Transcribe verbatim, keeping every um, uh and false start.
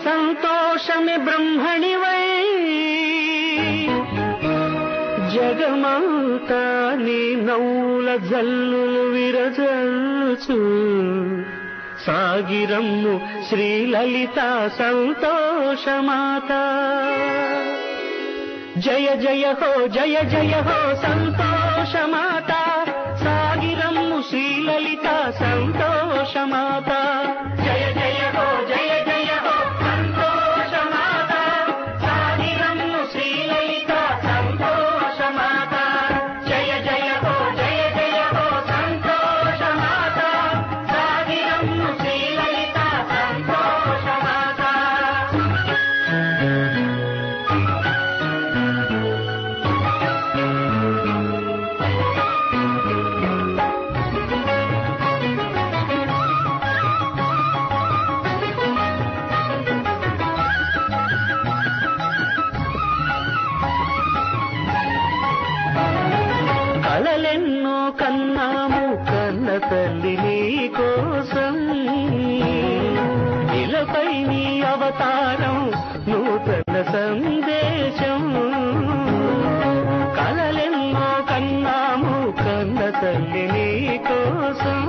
సంతోషమే బ్రహ్మణివై జగమంతా నీ నవ్వుల జల్లులు విరజల్చు సాగిరమ్ము శ్రీలలిత సంతోషమాత జయ జయ హో జయ జయ హో సంతోషమాత సాగిరమ్ము శ్రీలలిత సంతోషమాత జయ జయ హో జయ జయ హో సంతోషమాత సాగిరమ్ము శ్రీలలిత సంతోషమాత జయ జయ హో జయ జయ హో సంతోషమాత సాగిరమ్ము శ్రీలలిత సంతోషమాత కలలెన్నో కన్నాము కన్న తల్లి నీ కోసం ఇలపై నీ అవతారం నూతన సందేశం కలలెన్నో కన్నాము కన్న తల్లి నీ కోసం